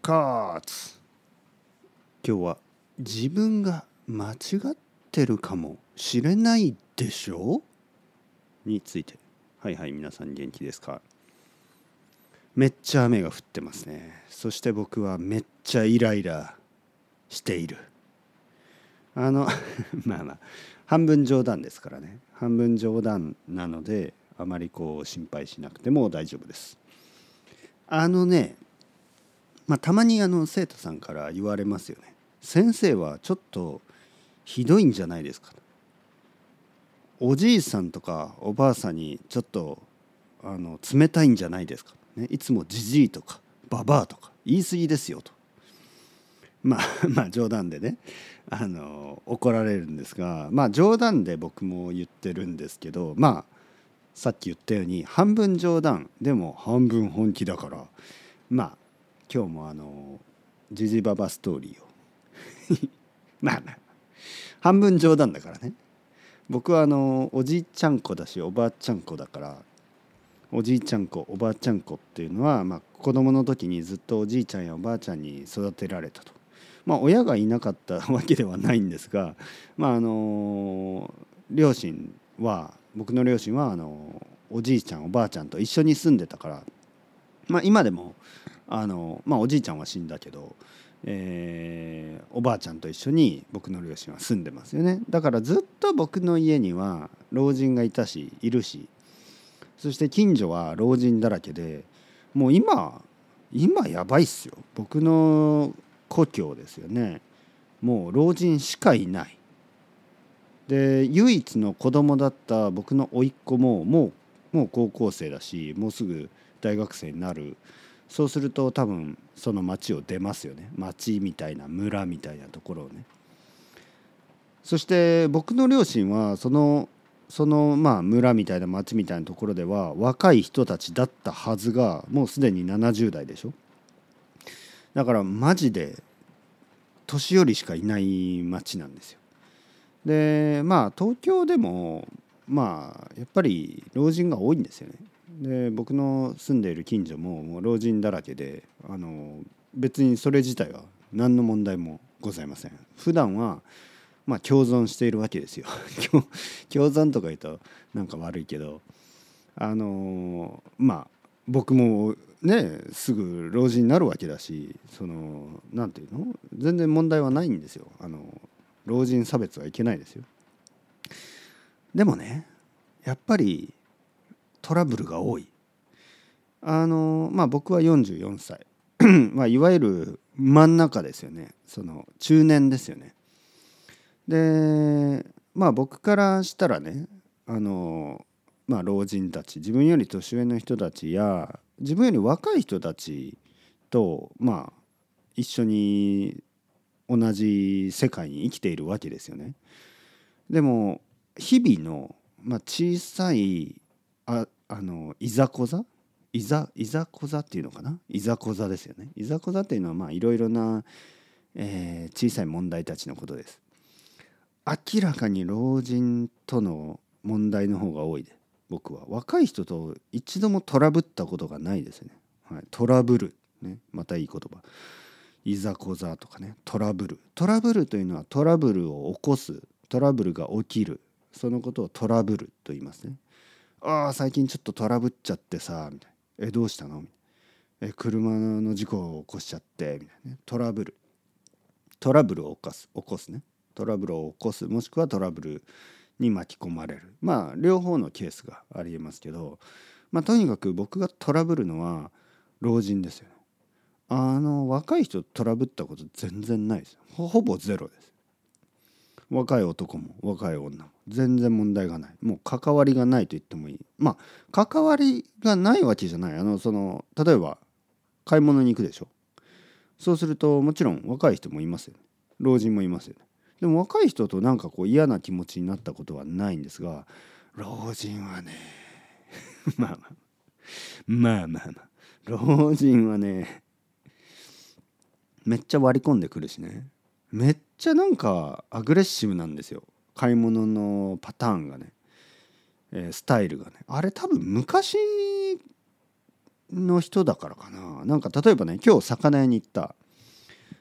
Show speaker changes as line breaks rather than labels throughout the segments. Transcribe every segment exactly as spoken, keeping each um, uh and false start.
活。今日は自分が間違ってるかもしれないでしょについて。はいはい、皆さん元気ですか？めっちゃ雨が降ってますね。そして僕はめっちゃイライラしている。あのまあまあ半分冗談ですからね。半分冗談なのであまりこう心配しなくても大丈夫です。あのねまあ、たまにあの生徒さんから言われますよね。先生はちょっとひどいんじゃないですか。おじいさんとかおばあさんにちょっとあの冷たいんじゃないですか、ね、いつもじじいとかばばあとか言い過ぎですよと。まあまあ冗談でねあの怒られるんですが、まあ冗談で僕も言ってるんですけど、まあさっき言ったように半分冗談でも半分本気だから、まあ今日もあのジジババストーリーをまあまあ半分冗談だからね。僕はあのおじいちゃん子だしおばあちゃん子だから、おじいちゃん子おばあちゃん子っていうのは、まあ、子供の時にずっとおじいちゃんやおばあちゃんに育てられたと。まあ親がいなかったわけではないんですが、まああの両親は僕の両親はあのおじいちゃんおばあちゃんと一緒に住んでたから、まあ今でもあのまあおじいちゃんは死んだけど、えー、おばあちゃんと一緒に僕の両親は住んでますよね。だからずっと僕の家には老人がいたしいるし、そして近所は老人だらけで、もう今今やばいっすよ。僕の故郷ですよね。もう老人しかいない。で唯一の子供だった僕の甥っ子ももうもう高校生だし、もうすぐ大学生になる。そうすると多分その町を出ますよね。町みたいな村みたいなところをね。そして僕の両親はそのそのまあ村みたいな町みたいなところでは若い人たちだったはずが、もうすでにななじゅう代でしょ。だからマジで年寄りしかいない町なんですよ。でまあ東京でもまあやっぱり老人が多いんですよね。で僕の住んでいる近所ももう老人だらけで、あの別にそれ自体は何の問題もございません。普段はまあ共存しているわけですよ共存とか言うとなんか悪いけど、あのまあ僕もねすぐ老人になるわけだし、そのなんていうの全然問題はないんですよ。あの老人差別はいけないですよ。でもねやっぱりトラブルが多い。あのまあ僕はよんじゅうよんさいまあいわゆる真ん中ですよね。その中年ですよね。でまあ僕からしたらね、あのまあ老人たち、自分より年上の人たちや自分より若い人たちとまあ一緒に同じ世界に生きているわけですよね。でも日々の、まあ、小さいああのいざこざいざいざこざっていうのかな、いざこざですよね。いざこざっていうのはまあいろいろな、えー小さい問題たちのことです。明らかに老人との問題の方が多いで、僕は若い人と一度もトラブったことがないですね。はい、トラブルね、またいい言葉。いざこざとかね、トラブル。トラブルというのはトラブルを起こす、トラブルが起きる、そのことをトラブルと言いますね。ああ最近ちょっとトラブっちゃってさみたいな。えどうしたのみたいな。え車の事故を起こしちゃってみたいなね。トラブル。トラブルを起こす起こすね。トラブルを起こす、もしくはトラブルに巻き込まれる。まあ両方のケースがありえますけど、まあとにかく僕がトラブるのは老人ですよね。あの若い人とトラブったこと全然ないです。ほほぼゼロです。若い男も若い女も全然問題がない。もう関わりがないと言ってもいい。まあ関わりがないわけじゃない。あのその例えば買い物に行くでしょ。そうするともちろん若い人もいますよね。老人もいますよね。でも若い人となんかこう嫌な気持ちになったことはないんですが、老人はねまあまあまあまあまあ老人はねめっちゃ割り込んでくるしね。めっちゃなんかアグレッシブなんですよ。買い物のパターンがね、えースタイルがね。あれ多分昔の人だからかな。なんか例えばね今日魚屋に行った。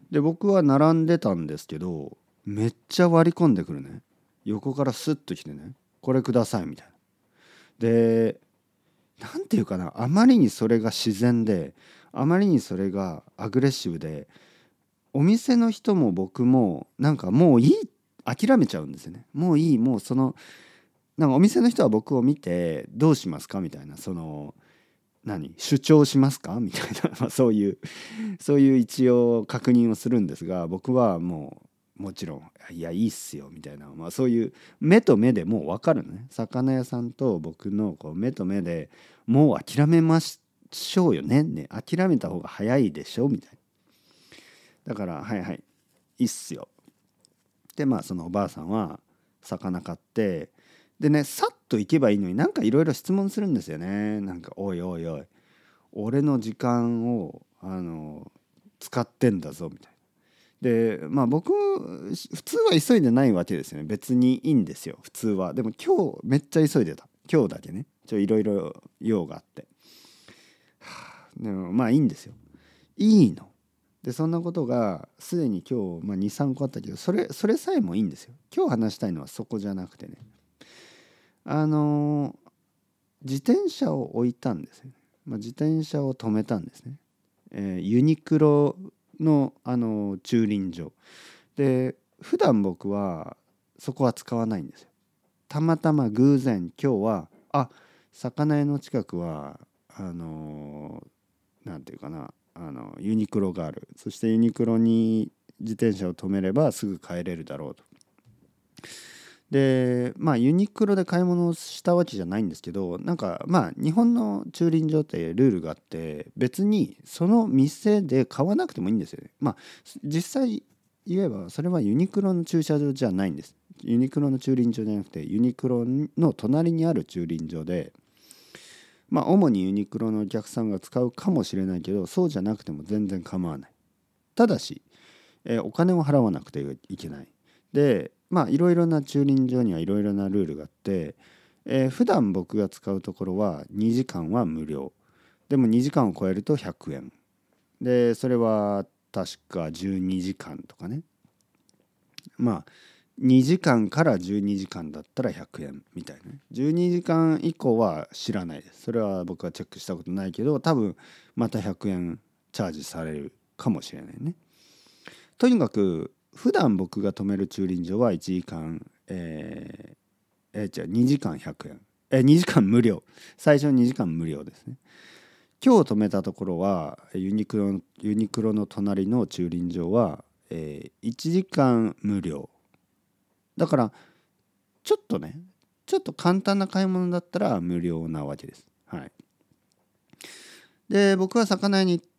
で僕は並んでたんですけど、めっちゃ割り込んでくるね。横からスッと来てね、これくださいみたいな。で、なんていうかな、あまりにそれが自然で、あまりにそれがアグレッシブで、お店の人も僕もなんかもういい、諦めちゃうんですよね。もういい、もうその、なんかお店の人は僕を見てどうしますかみたいな、その何主張しますかみたいなまあそういうそういう一応確認をするんですが、僕はもうもちろんいやいいっすよみたいな、まあ、そういう目と目でもう分かるのね。魚屋さんと僕のこう目と目でもう諦めましょうよねね諦めた方が早いでしょみたいな。だからはいはいいいっすよ。でまあそのおばあさんは魚買って、でねさっと行けばいいのになんかいろいろ質問するんですよね。なんかおいおいおい俺の時間をあの使ってんだぞみたいな。でまあ僕普通は急いでないわけですよね。別にいいんですよ普通は。でも今日めっちゃ急いでた。今日だけねちょいろいろ用があって、はあ、でもまあいいんですよ。いいの。でそんなことがすでに今日、まあ、にさんこあったけど、それそれさえもいいんですよ。今日話したいのはそこじゃなくてね、あのー自転車を置いたんですよね。まあ、自転車を止めたんですね。えーユニクロの、あの駐輪場で、普段僕はそこは使わないんですよ。たまたま偶然今日はあ魚屋の近くはあのなんていうかな、あのユニクロがある。そしてユニクロに自転車を止めればすぐ帰れるだろうと。でまあユニクロで買い物をしたわけじゃないんですけど、なんかまあ日本の駐輪場ってルールがあって、別にその店で買わなくてもいいんですよね。まあ実際言えばそれはユニクロの駐車場じゃないんです。ユニクロの駐輪場じゃなくてユニクロの隣にある駐輪場で、まあ主にユニクロのお客さんが使うかもしれないけど、そうじゃなくても全然構わない。ただし、えーお金を払わなくていけない。でまあいろいろな駐輪場にはいろいろなルールがあって、えー、普段僕が使うところはにじかんは無料。でもにじかんを超えるとひゃくえんで、それは確かじゅうにじかんとかね。まあにじかんからじゅうにじかんだったらひゃくえんみたいなね。じゅうにじかん以降は知らないです。それは僕はチェックしたことないけど、多分またひゃくえんチャージされるかもしれないね。とにかく普段僕が止める駐輪場はいちじかん、えー、えー、じゃあにじかんひゃくえん、えー、にじかん無料。最初にじかん無料ですね。今日止めたところはユニクロユニクロの隣の駐輪場は、えー、いちじかん無料だから、ちょっとねちょっと簡単な買い物だったら無料なわけです。はい。で僕は魚屋に行って、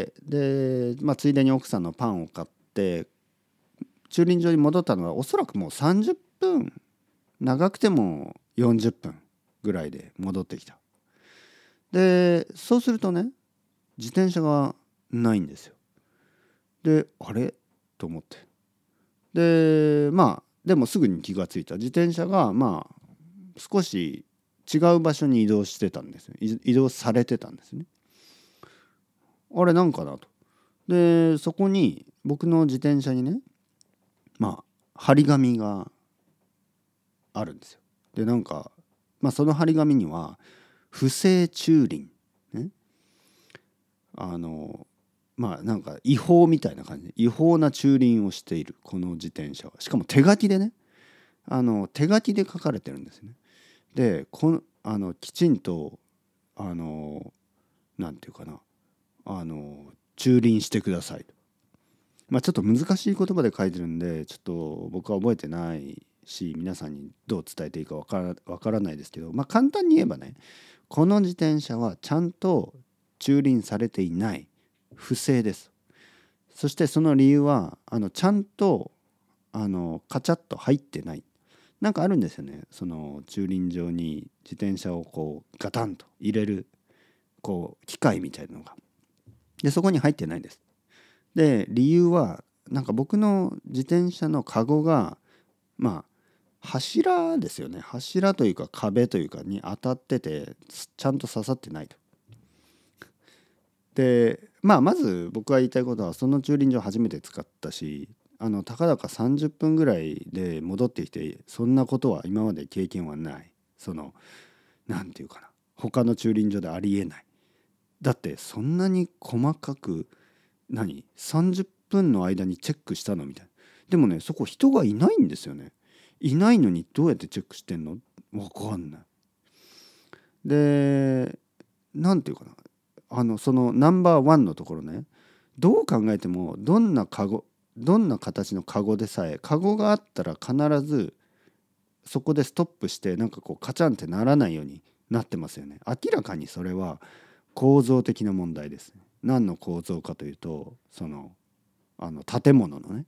で、まあ、ついでに奥さんのパンを買って駐輪場に戻ったのはおそらくもうさんじゅっぷん、長くてもよんじゅっぷんぐらいで戻ってきた。でそうするとね、自転車がないんですよ。であれと思って、でまあでもすぐに気がついた。自転車がまあ少し違う場所に移動してたんですよ。移動されてたんですね。あれなんかなと。でそこに僕の自転車にね、まあ張り紙があるんですよ。でなんか、まあ、その張り紙には不正駐輪ね、あのまあなんか違法みたいな感じで、違法な駐輪をしているこの自転車は、しかも手書きでね、あの手書きで書かれてるんですね。でこのあのきちんとあのなんていうかな、あの駐輪してくださいと。まあちょっと難しい言葉で書いてるんでちょっと僕は覚えてないし、皆さんにどう伝えていいかわからわからないですけど、まあ簡単に言えばね、この自転車はちゃんと駐輪されていない、不正です。そしてその理由はあのちゃんとあのカチャッと入ってない。なんかあるんですよね、その駐輪場に自転車をこうガタンと入れるこう機械みたいなのが、でそこに入ってないです。で理由はなんか僕の自転車のカゴがまあ柱ですよね、柱というか壁というかに当たっててちゃんと刺さってないと。でまあまず僕が言いたいことは、その駐輪場初めて使ったし、あのたかだかさんじゅっぷんぐらいで戻ってきて、そんなことは今まで経験はない。そのなんていうかな、他の駐輪場でありえない。だってそんなに細かく何さんじゅっぷんの間にチェックしたのみたいな。でもね、そこ人がいないんですよね。いないのにどうやってチェックしてんの、わかんない。でなんていうかな、あのそのナンバーワンのところね、どう考えてもどんなカゴどんな形のカゴでさえ、カゴがあったら必ずそこでストップして、なんかこうカチャンってならないようになってますよね。明らかにそれは構造的な問題です。何の構造かというと、そのあの建物のね、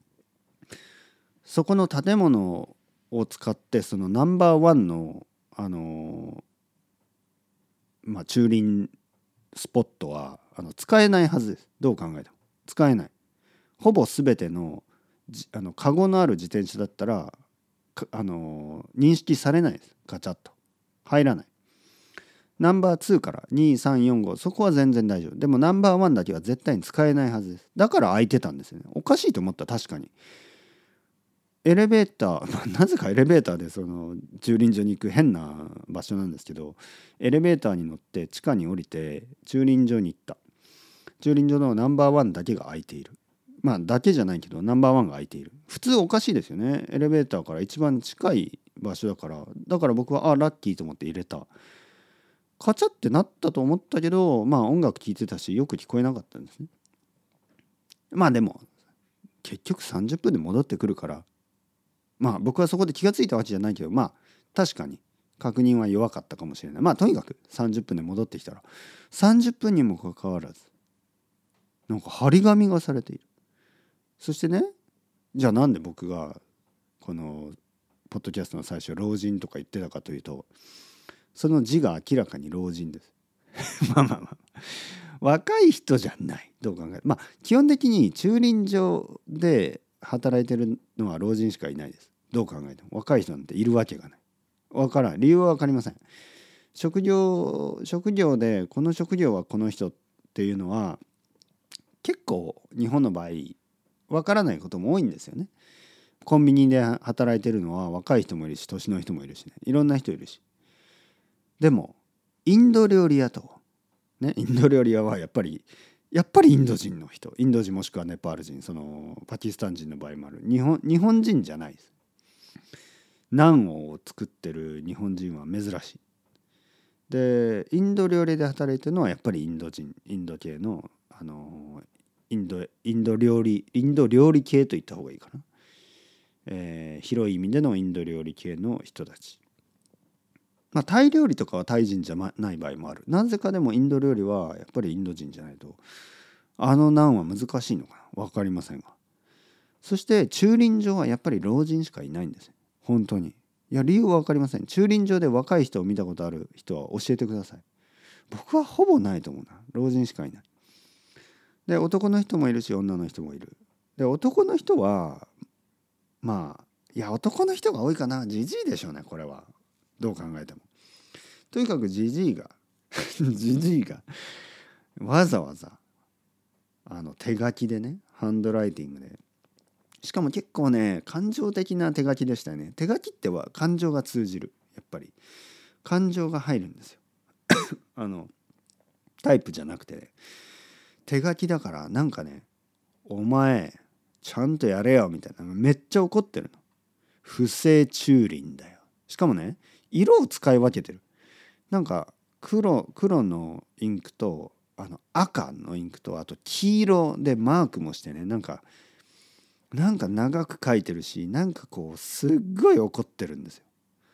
そこの建物を使って、そのナンバーワンのあのまあ駐輪スポットはあの使えないはずです。どう考えても使えない。ほぼ全てのじあのカゴのある自転車だったらあの認識されないです。ガチャッと入らない。ナンバーツーからに、さん、よん、ご、そこは全然大丈夫。でもナンバーワンだけは絶対に使えないはずです。だから空いてたんですよね。おかしいと思った。確かにエレベーターなぜかエレベーターでその駐輪場に行く変な場所なんですけど、エレベーターに乗って地下に降りて駐輪場に行った。駐輪場のナンバーワンだけが空いている。まあだけじゃないけどナンバーワンが空いている。普通おかしいですよね。エレベーターから一番近い場所だから。だから僕はあラッキーと思って入れた。カチャってなったと思ったけど、まあ音楽聴いてたしよく聞こえなかったんですね。まあでも結局さんじゅっぷんで戻ってくるから、まあ僕はそこで気がついたわけじゃないけど、まあ確かに確認は弱かったかもしれない。まあとにかくさんじゅっぷんで戻ってきたら、さんじゅっぷんにもかかわらずなんか張り紙がされている。そしてね、じゃあなんで僕がこのポッドキャストの最初老人とか言ってたかというと、その字が明らかに老人です。まあまあまあ若い人じゃない。どう考えまあ基本的に駐輪場で働いてるのは老人しかいないです。どう考えても若い人なんているわけがない。わからん。理由は分かりません。職業職業でこの職業はこの人っていうのは結構日本の場合分からないことも多いんですよね。コンビニで働いてるのは若い人もいるし年の人もいるしね、いろんな人いるし。でもインド料理屋とね、インド料理屋はやっぱりやっぱりインド人の人、インド人もしくはネパール人、そのパキスタン人の場合もある。日本日本人じゃないです。ナンを作ってる日本人は珍しい。でインド料理で働いてるのはやっぱりインド人、インド系のあのインドインド料理インド料理系と言った方がいいかな、えー、広い意味でのインド料理系の人たち。まあタイ料理とかはタイ人じゃない場合もある。なぜかでもインド料理はやっぱりインド人じゃないとあのナンは難しいのかな、分かりませんが。そして駐輪場はやっぱり老人しかいないんです。本当に。いや理由は分かりません。駐輪場で若い人を見たことある人は教えてください。僕はほぼないと思うな。老人しかいない。で男の人もいるし女の人もいる。で男の人はまあいや男の人が多いかな。ジジイでしょうねこれは。どう考えても。とにかくジジイがジジイがわざわざあの手書きでね、ハンドライティングで、しかも結構ね感情的な手書きでしたよね。手書きっては感情が通じる。やっぱり感情が入るんですよ。あのタイプじゃなくて手書きだから、なんかねお前ちゃんとやれよみたいな、めっちゃ怒ってるの。不正駐輪だよ。しかもね色を使い分けてる。なんか黒黒のインクとあの赤のインクとあと黄色でマークもしてね、なんかなんか長く書いてるし、なんかこうすっごい怒ってるんですよ。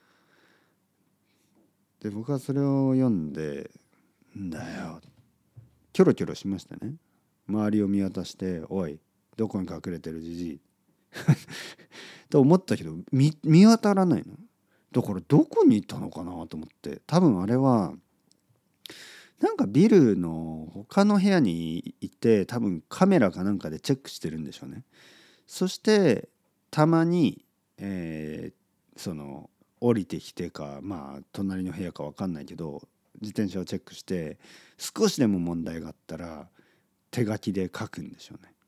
で僕はそれを読んでんだよキョロキョロしましたね。周りを見渡しておいどこに隠れてるじじいと思ったけど 見, 見当たらないの。だからどこにいたのかなと思って、多分あれはなんかビルの他の部屋にいて、多分カメラかなんかでチェックしてるんでしょうね。そしてたまに、えー、その降りてきてか、まあ隣の部屋か分かんないけど自転車をチェックして、少しでも問題があったら手書きで書くんでしょうね。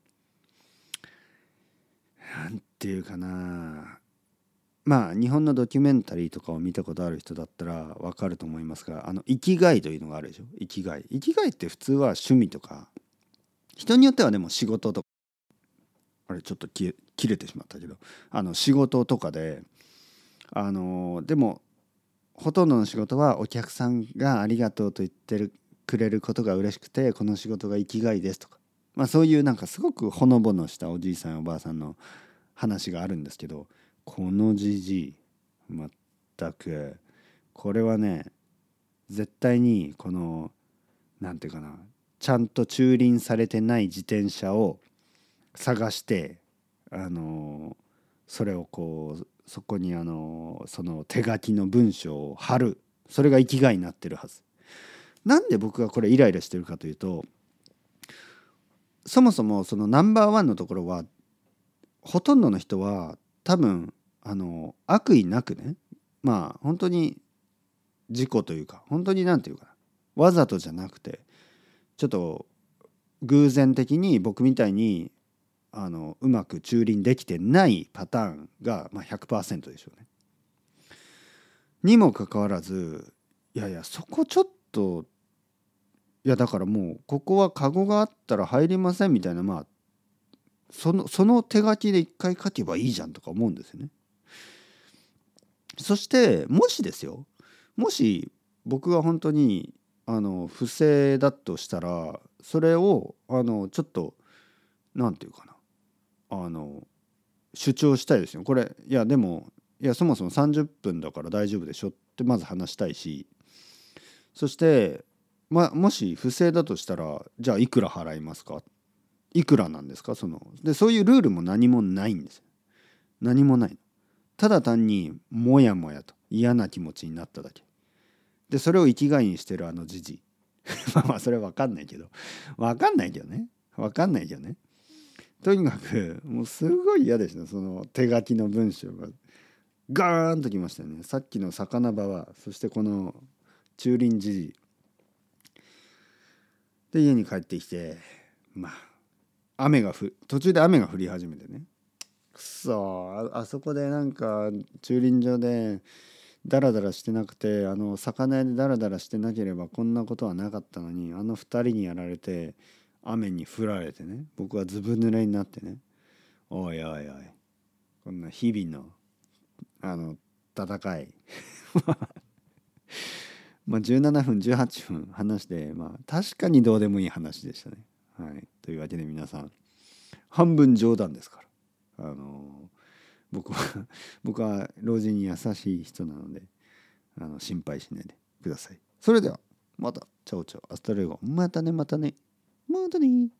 なんていうかな、まあ日本のドキュメンタリーとかを見たことある人だったらわかると思いますが、あの生きがいというのがあるでしょ。生きがい生きがいって普通は趣味とか、人によってはでも仕事とか、あれちょっと切れてしまったけど、あの仕事とかで、あのでもほとんどの仕事はお客さんがありがとうと言ってるくれることが嬉しくて、この仕事が生きがいですとか、まあそういうなんかすごくほのぼのしたおじいさんおばあさんの話があるんですけど、このじじいまったくこれはね、絶対にこのなんていうかな、ちゃんと駐輪されてない自転車を探して、あのそれをこうそこにあのその手書きの文章を貼る、それが生きがいになってるはず。なんで僕がこれイライラしてるかというと、そもそもそのナンバーワンのところは、ほとんどの人は多分あの悪意なくね、まあ本当に事故というか、本当になんていうかな、わざとじゃなくてちょっと偶然的に僕みたいにあのうまく駐輪できてないパターンが、まあ、ひゃくパーセントでしょうね。にもかかわらず、いやいやそこちょっと、いやだからもうここはカゴがあったら入りませんみたいな、まあそのその手書きで一回書けばいいじゃんとか思うんですよね。そしてもしですよ、もし僕が本当にあの不正だとしたら、それをあのちょっとなんていうかな、あの主張したいですよ。これいやでもいやそもそもさんじゅっぷんだから大丈夫でしょってまず話したいし、そしてまもし不正だとしたら、じゃあいくら払いますか、いくらなんですか、そのでそういうルールも何もないんですよ。何もない。ただ単にもやもやと嫌な気持ちになっただけで、それを生きがいにしてるあのじじいまあまあそれ分かんないけど、分かんないけどね分かんないけどねとにかくもうすごい嫌でした。その手書きの文章がガーンときましたよね。さっきの魚場は、そしてこの駐輪じじいで、家に帰ってきて、まあ雨がふ途中で雨が降り始めてね、くそ あ, あそこでなんか駐輪場でダラダラしてなくて、あの魚屋でダラダラしてなければこんなことはなかったのに、あのふたりにやられて雨に降られてね、僕はずぶ濡れになってね、おいおいおい、こんな日々のあの戦いまあじゅうななふんじゅうはっぷん話して、まあ確かにどうでもいい話でしたね。はい、というわけで皆さん、半分冗談ですから、あの僕は僕は老人に優しい人なので、あの心配しないでください。それではまたチャオチャオアスタレゴ、またねまたねまたね。